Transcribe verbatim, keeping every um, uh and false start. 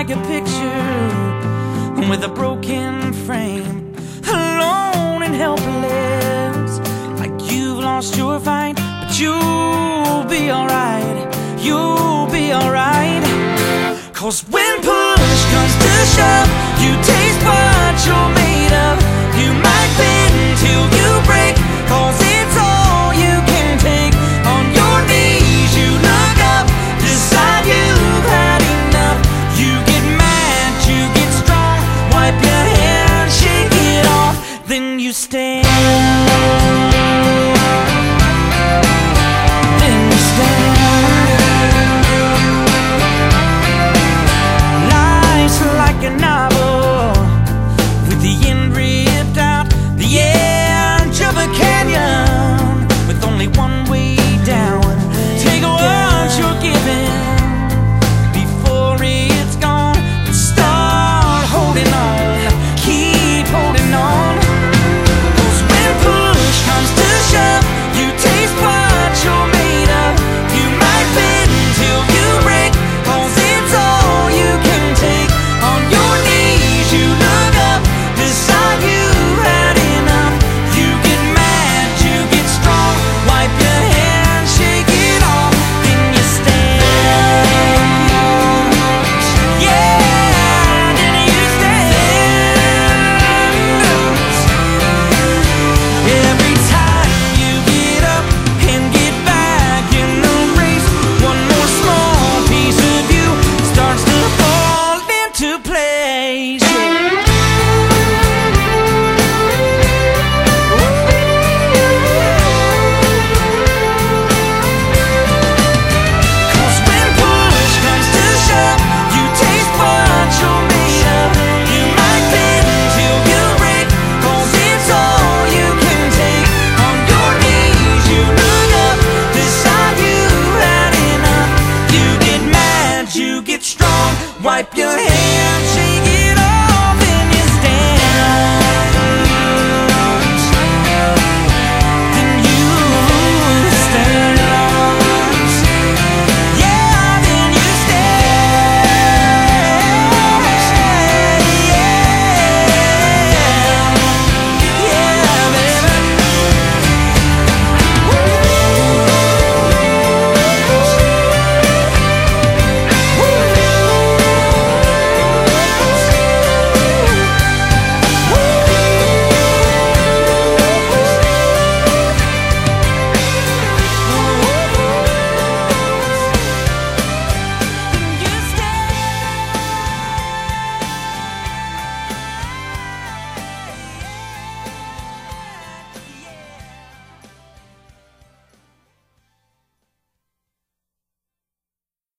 like a picture with a broken frame, alone and helpless, like you've lost your fight. But you'll be alright, you'll be alright. Cause when push comes to shove, you taste what you're made of. You might bend till you break, cause it's all you can take. On your knees you look up, decide you've had enough. You get mad, you get strong, wipe your hair and shake it off. Then you stand, then you stand. Life's like a novel, with the end ripped out, the edge of a canyon, with only one way down. Take what you're given before it's gone, and start holding on, keep holding on. Cause when push comes to shove, you taste what you're made of. You might bend till you break, cause it's all you can take. On your knees you look up, decide you've had enough. You get mad, you get strong, wipe your hair and shake it off. Then you stand, yeah, then you stand. Every time you get up and get back in the race, one more small piece of you starts to fall into place. Cause when push comes to shove, you taste what you're made of. You might bend till you break, cause it's all you can take. On your knees you look up, decide you've had enough. You get mad, you get strong, wipe your hair,